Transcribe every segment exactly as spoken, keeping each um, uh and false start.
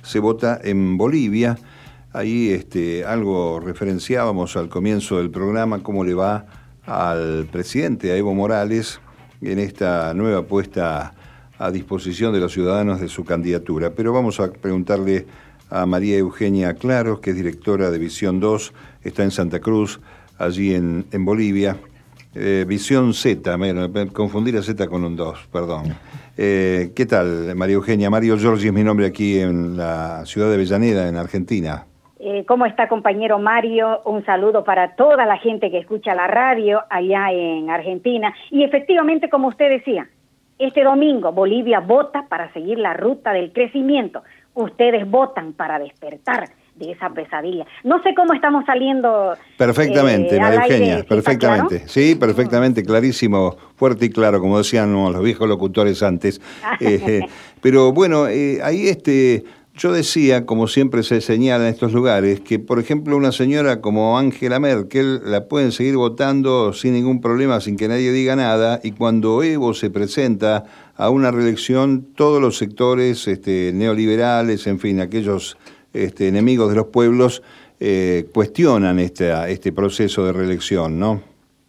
se vota en Bolivia. Ahí este, algo referenciábamos al comienzo del programa, cómo le va al presidente, a Evo Morales, en esta nueva puesta a disposición de los ciudadanos de su candidatura. Pero vamos a preguntarle a María Eugenia Claros, que es directora de Visión dos, está en Santa Cruz, allí en, en Bolivia. Eh, Visión Z, me, me confundí la Z con un dos, perdón. Eh, ¿Qué tal, María Eugenia? Mario Giorgi es mi nombre aquí en la ciudad de Avellaneda, en Argentina. Eh, ¿Cómo está, compañero Mario? Un saludo para toda la gente que escucha la radio allá en Argentina. Y efectivamente, como usted decía, este domingo Bolivia vota para seguir la ruta del crecimiento. Ustedes votan para despertar de esa pesadilla. No sé cómo estamos saliendo. Perfectamente, eh, María Eugenia, aire, perfectamente. ¿claro? Sí, perfectamente, clarísimo, fuerte y claro, como decían ¿no? los viejos locutores antes. Eh, pero bueno, eh, ahí este... Yo decía, como siempre se señala en estos lugares, que por ejemplo una señora como Angela Merkel la pueden seguir votando sin ningún problema, sin que nadie diga nada, y cuando Evo se presenta a una reelección, todos los sectores este, neoliberales, en fin, aquellos este, enemigos de los pueblos, eh, cuestionan este, este proceso de reelección, ¿no?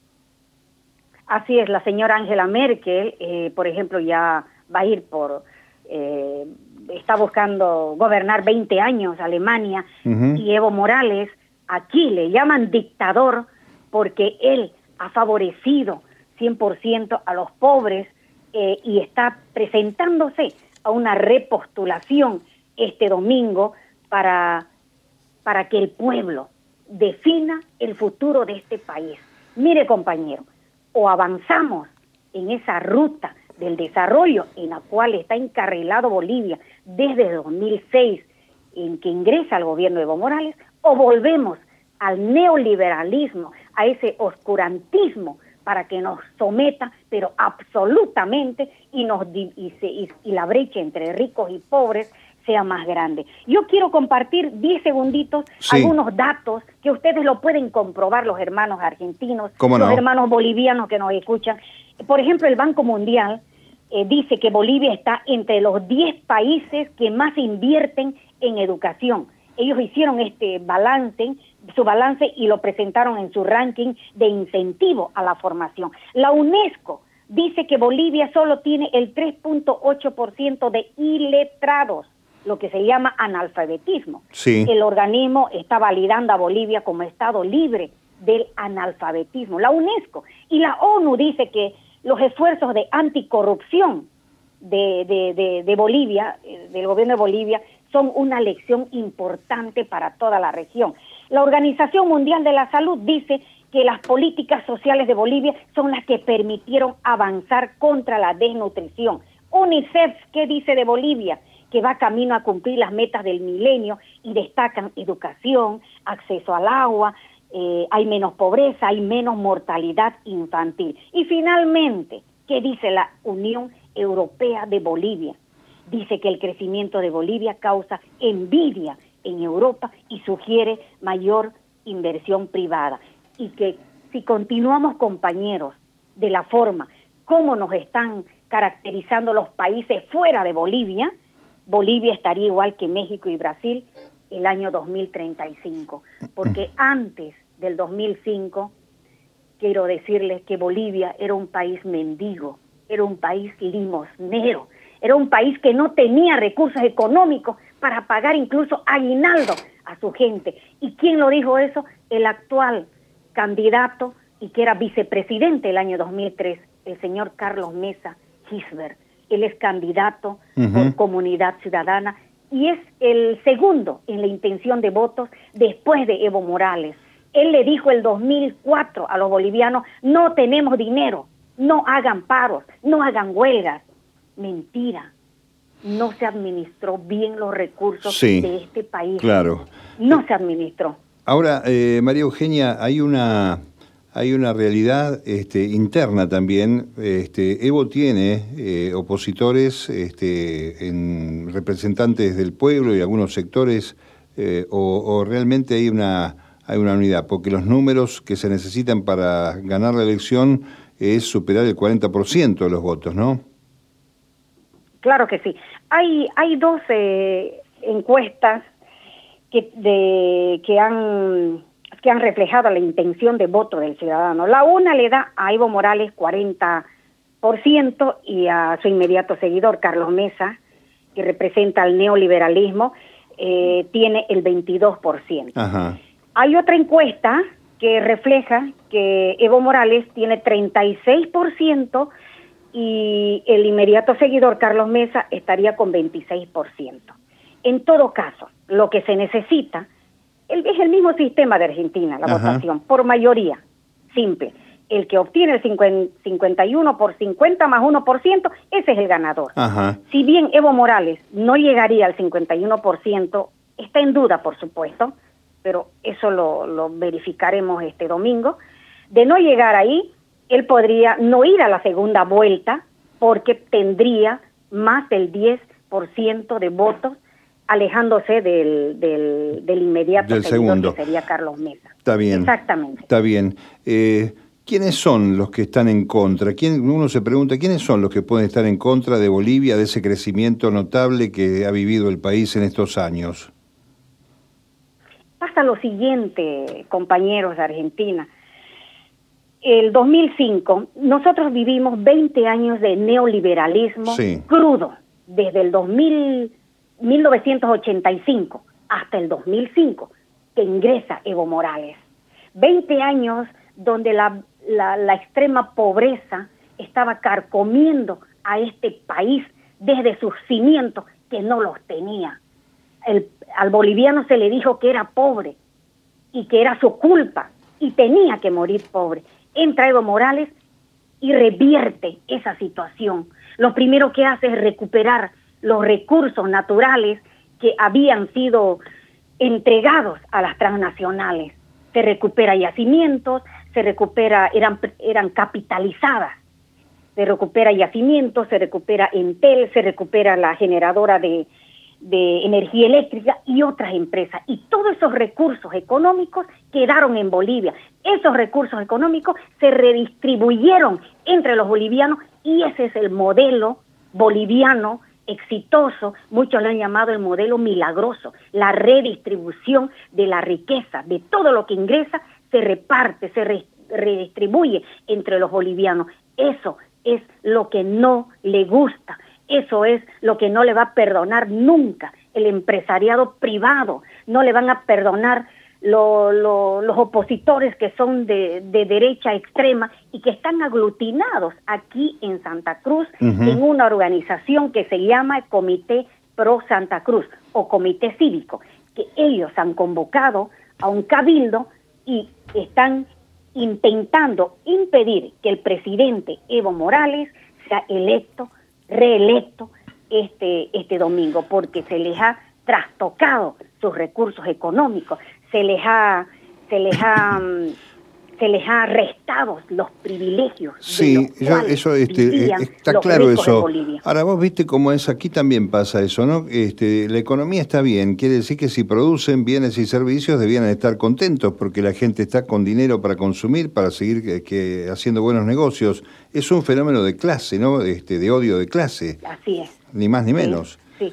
Así es, la señora Angela Merkel, eh, por ejemplo, ya va a ir por... Eh, está buscando gobernar veinte años Alemania, uh-huh. y Evo Morales aquí le llaman dictador porque él ha favorecido cien por ciento a los pobres eh, y está presentándose a una repostulación este domingo para, para que el pueblo defina el futuro de este país. Mire, compañero, o avanzamos en esa ruta del desarrollo en la cual está encarrilado Bolivia desde dos mil seis, en que ingresa al gobierno de Evo Morales, o volvemos al neoliberalismo, a ese oscurantismo para que nos someta, pero absolutamente, y, nos, y, se, y, y la brecha entre ricos y pobres sea más grande. Yo quiero compartir diez segunditos, sí. algunos datos que ustedes lo pueden comprobar, los hermanos argentinos, los no? hermanos bolivianos que nos escuchan. Por ejemplo, el Banco Mundial eh, dice que Bolivia está entre los diez países que más invierten en educación. Ellos hicieron este balance, su balance, y lo presentaron en su ranking de incentivo a la formación. La UNESCO dice que Bolivia solo tiene el tres punto ocho por ciento de iletrados, lo que se llama analfabetismo. Sí. El organismo está validando a Bolivia como estado libre del analfabetismo, la UNESCO. Y la ONU dice que los esfuerzos de anticorrupción de, de, de, de Bolivia, del gobierno de Bolivia, son una lección importante para toda la región. La Organización Mundial de la Salud dice que las políticas sociales de Bolivia son las que permitieron avanzar contra la desnutrición. UNICEF, ¿qué dice de Bolivia? Que va camino a cumplir las metas del milenio y destacan educación, acceso al agua, eh, hay menos pobreza, hay menos mortalidad infantil. Y finalmente, ¿qué dice la Unión Europea de Bolivia? Dice que el crecimiento de Bolivia causa envidia en Europa y sugiere mayor inversión privada. Y que si continuamos, compañeros, de la forma como nos están caracterizando los países fuera de Bolivia, Bolivia estaría igual que México y Brasil el año dos mil treinta y cinco, porque antes del dos mil cinco, quiero decirles que Bolivia era un país mendigo, era un país limosnero, era un país que no tenía recursos económicos para pagar incluso aguinaldo a su gente. ¿Y quién lo dijo eso? El actual candidato y que era vicepresidente el año dos mil tres, el señor Carlos Mesa Gisbert. Él es candidato uh-huh. por Comunidad Ciudadana y es el segundo en la intención de votos después de Evo Morales. Él le dijo el dos mil cuatro a los bolivianos: no tenemos dinero, no hagan paros, no hagan huelgas. Mentira, no se administró bien los recursos sí, de este país. Claro. No se administró. Ahora, eh, María Eugenia, hay una... Hay una realidad este, interna también. Este, Evo tiene eh, opositores, este, en representantes del pueblo y algunos sectores, eh, o, o realmente hay una, hay una unidad, porque los números que se necesitan para ganar la elección es superar el cuarenta por ciento de los votos, ¿no? Claro que sí. Hay, hay dos eh, encuestas que, de, que, han, que han reflejado la intención de voto del ciudadano. La una le da a Evo Morales cuarenta por ciento y a su inmediato seguidor, Carlos Mesa, que representa al neoliberalismo, eh, tiene el veintidós por ciento. Ajá. Hay otra encuesta que refleja que Evo Morales tiene treinta y seis por ciento y el inmediato seguidor, Carlos Mesa, estaría con veintiséis por ciento. En todo caso, lo que se necesita el, es el mismo sistema de Argentina, la Ajá. votación, por mayoría, simple. El que obtiene el cincuenta y uno por cincuenta más uno por ciento, ese es el ganador. Ajá. Si bien Evo Morales no llegaría al cincuenta y uno por ciento, está en duda, por supuesto, pero eso lo, lo verificaremos este domingo. De no llegar ahí, él podría no ir a la segunda vuelta porque tendría más del diez por ciento de votos, alejándose del, del, del inmediato del segundo, que sería Carlos Mesa. Está bien. Exactamente. Está bien. Eh, ¿Quiénes son los que están en contra? ¿Quién, uno se pregunta, ¿quiénes son los que pueden estar en contra de Bolivia, de ese crecimiento notable que ha vivido el país en estos años? Pasa lo siguiente, compañeros de Argentina. El dos mil cinco, nosotros vivimos veinte años de neoliberalismo sí. crudo, desde el dos mil, mil novecientos ochenta y cinco hasta el dos mil cinco, que ingresa Evo Morales. veinte años donde la, la, la extrema pobreza estaba carcomiendo a este país desde sus cimientos, que no los tenía. El, al boliviano se le dijo que era pobre y que era su culpa y tenía que morir pobre. Entra Evo Morales y revierte esa situación. Lo primero que hace es recuperar los recursos naturales que habían sido entregados a las transnacionales. Se recupera yacimientos, se recupera, eran, eran capitalizadas. Se recupera yacimientos, se recupera Entel, se recupera la generadora de de energía eléctrica y otras empresas, y todos esos recursos económicos quedaron en Bolivia. Esos recursos económicos se redistribuyeron entre los bolivianos y ese es el modelo boliviano exitoso. Muchos lo han llamado el modelo milagroso. La redistribución de la riqueza, de todo lo que ingresa, se reparte, se re redistribuye entre los bolivianos. Eso es lo que no le gusta. Eso es lo que no le va a perdonar nunca el empresariado privado. No le van a perdonar lo, lo, los opositores que son de, de derecha extrema y que están aglutinados aquí en Santa Cruz uh-huh. en una organización que se llama Comité Pro Santa Cruz o Comité Cívico, que ellos han convocado a un cabildo y están intentando impedir que el presidente Evo Morales sea electo reelecto este este domingo, porque se les ha trastocado sus recursos económicos, se les ha se les ha se les ha restado los privilegios. Sí, yo, eso este, está claro eso. Ahora vos viste cómo es, aquí también pasa eso, ¿no? Este, la economía está bien, quiere decir que si producen bienes y servicios debían estar contentos porque la gente está con dinero para consumir, para seguir que, que haciendo buenos negocios. Es un fenómeno de clase, ¿no? Este, de odio de clase. Así es. Ni más ni menos. Sí, sí.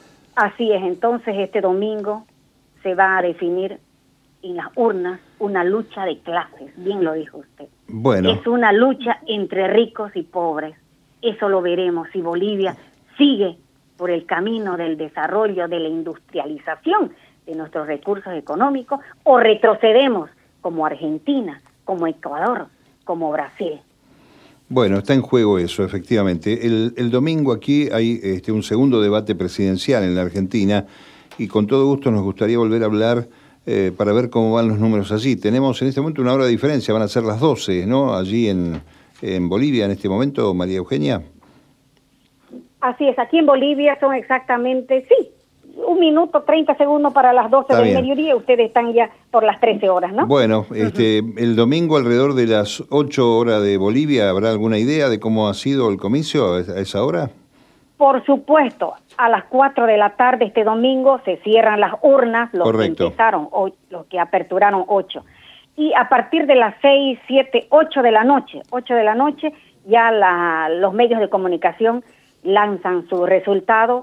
Así es. Entonces este domingo se va a definir en las urnas una lucha de clases, bien lo dijo usted. Bueno. Es una lucha entre ricos y pobres. Eso lo veremos si Bolivia sigue por el camino del desarrollo, de la industrialización de nuestros recursos económicos, o retrocedemos como Argentina, como Ecuador, como Brasil. Bueno, está en juego eso, efectivamente. El, el domingo aquí hay este, un segundo debate presidencial en la Argentina y con todo gusto nos gustaría volver a hablar Eh, para ver cómo van los números allí. Tenemos en este momento una hora de diferencia, van a ser las doce, ¿no? Allí en, en Bolivia en este momento, María Eugenia. Así es, aquí en Bolivia son exactamente, sí, un minuto, treinta segundos para las doce Está del bien. mediodía, ustedes están ya por las trece horas, ¿no? Bueno, este, uh-huh. el domingo alrededor de las ocho horas de Bolivia, ¿habrá alguna idea de cómo ha sido el comicio a esa hora? Por supuesto, a las cuatro de la tarde este domingo se cierran las urnas, los Correcto. que empezaron, o, los que aperturaron ocho. Y a partir de las seis, siete, ocho de la noche, ocho de la noche, ya la, los medios de comunicación lanzan su resultado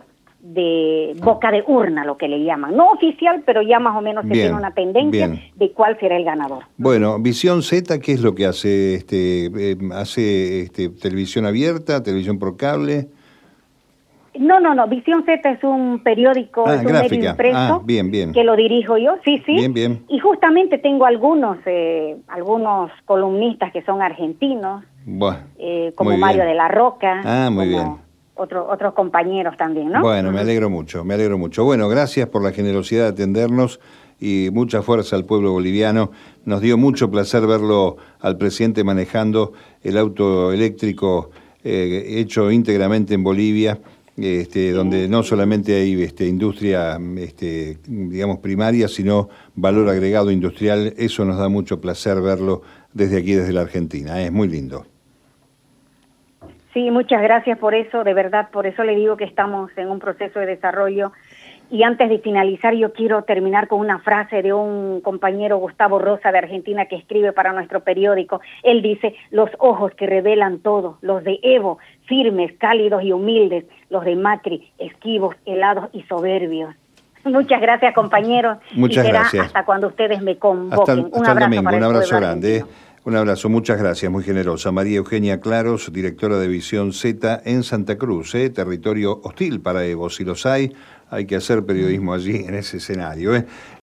de boca de urna, lo que le llaman. No oficial, pero ya más o menos se Bien, tiene una tendencia bien. de cuál será el ganador. Bueno, Visión Z, ¿qué es lo que hace? Este, eh, ¿Hace este, televisión abierta, televisión por cable? No, no, no. Visión Z es un periódico, Ah, es un gráfica. medio impreso Ah, bien, bien. que lo dirijo yo, sí, sí. Bien, bien. Y justamente tengo algunos, eh, algunos columnistas que son argentinos, Buah, eh, como muy Mario bien. de la Roca, Ah, muy como bien. otro- otros compañeros también, ¿no? Bueno, me Ujú. alegro mucho, me alegro mucho. Bueno, gracias por la generosidad de atendernos y mucha fuerza al pueblo boliviano. Nos dio mucho placer verlo al presidente manejando el auto eléctrico eh, hecho íntegramente en Bolivia, este, donde no solamente hay este, industria, este, digamos, primaria, sino valor agregado industrial. Eso nos da mucho placer verlo desde aquí, desde la Argentina. Es muy lindo. Sí, muchas gracias por eso, de verdad, por eso le digo que estamos en un proceso de desarrollo. Y antes de finalizar, yo quiero terminar con una frase de un compañero, Gustavo Rosa, de Argentina, que escribe para nuestro periódico. Él dice: los ojos que revelan todo, los de Evo, firmes, cálidos y humildes, los de Macri, esquivos, helados y soberbios. Muchas gracias, compañeros. Muchas y será gracias. hasta cuando ustedes me convoquen. Hasta el, un hasta el abrazo domingo, para un el abrazo pueblo grande. ¿eh? argentino. Un abrazo, muchas gracias, muy generosa. María Eugenia Claros, directora de Visión Z en Santa Cruz, ¿eh? Territorio hostil para Evo. Si los hay, hay que hacer periodismo allí en ese escenario. ¿eh?